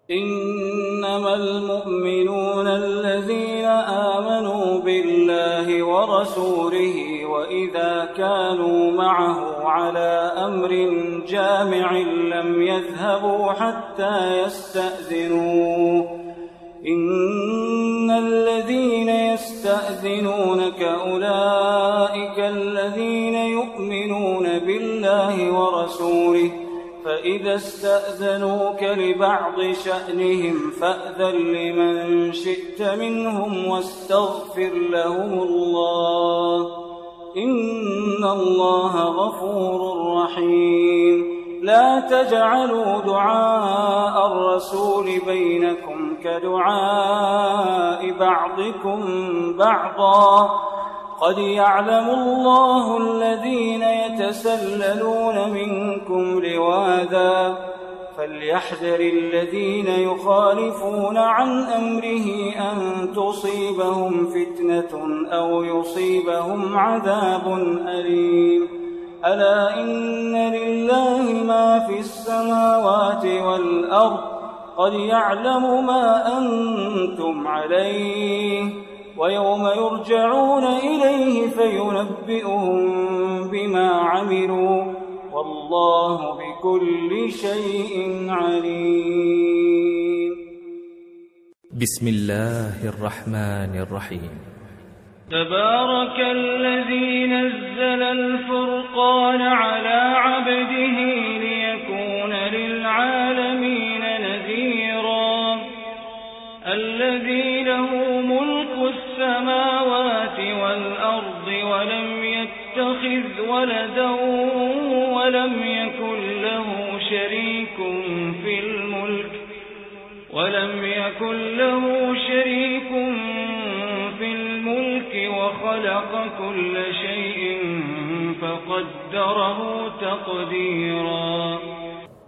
إنما المؤمنون الذين آمنوا بالله ورسوله وإذا كانوا معه على أمر جامع لم يذهبوا حتى يستأذنوه إن الذين يستأذنونك أولئك الذين يؤمنون بالله ورسوله فإذا استأذنوك لبعض شأنهم فأذن لمن شئت منهم واستغفر لهم الله إن الله غفور رحيم لا تجعلوا دعاء الرسول بينكم كدعاء بعضكم بعضا قد يعلم الله الذين يتسللون منكم لواذا فليحذر الذين يخالفون عن أمره أن تصيبهم فتنة أو يصيبهم عذاب أليم ألا إن لله ما في السماوات والأرض قد يعلم ما أنتم عليه ويوم يرجعون إليه فينبئهم بما عملوا والله بكل شيء عليم. بسم الله الرحمن الرحيم. تبارك الذي نزل الفرقان على عبده ليكون للعالمين نذيرا الذي له ملك السماوات والأرض ولم يتخذ ولدا ولم يكن له شريك في الملك وخلق كل شيء فقدره تقديرا.